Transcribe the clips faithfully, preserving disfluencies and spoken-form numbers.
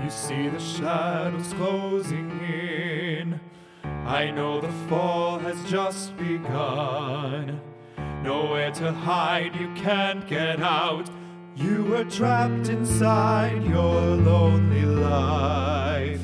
You see the shadows closing in. I know the fall has just begun. Nowhere to hide, you can't get out. You were trapped inside your lonely life.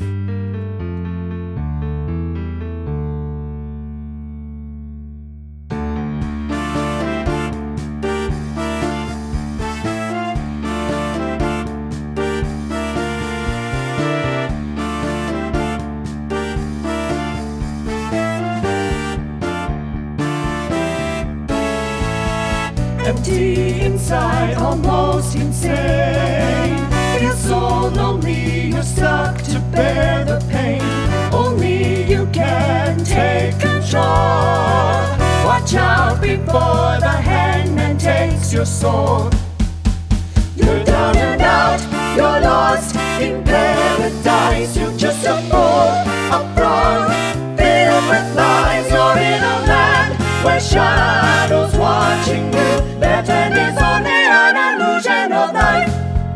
Empty inside, almost insane. Feel so lonely, you're stuck to bear the pain. Only you can take control. Watch out before the hangman takes your soul. You're down and out, you're lost in paradise. You're just a fool, a fraud, filled with lies. You're in a land where shadows watching you. Legend is only an illusion of life.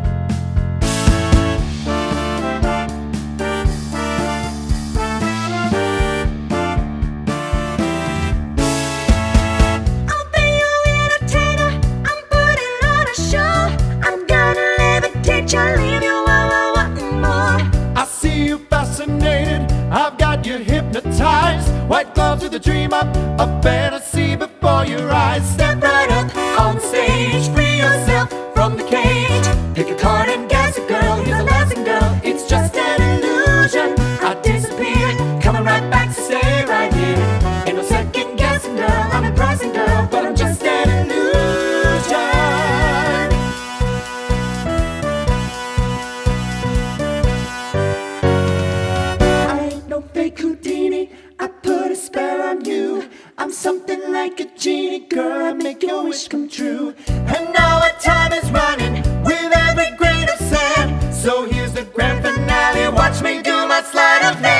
I'll be your entertainer, I'm putting on a show. I'm gonna levitate you, leave you wa- wa- wanting more. I see you fascinated, I've got you hypnotized. White gloves with a dream up, a fantasy before your eyes. Step right up on stage, free yourself from the cage. Pick a card and guess it, girl, here's a lesson, girl. It's just an illusion, I disappear, coming right back to stay right here. Ain't no second guessing, girl, I'm impressing, girl, but I'm just an illusion. I ain't no fake Houdini, I put a spell on you. I'm something like a genie, girl, I make your wish come true. And now our time is running with every grain of sand. So here's the grand finale, watch me do my sleight of hand.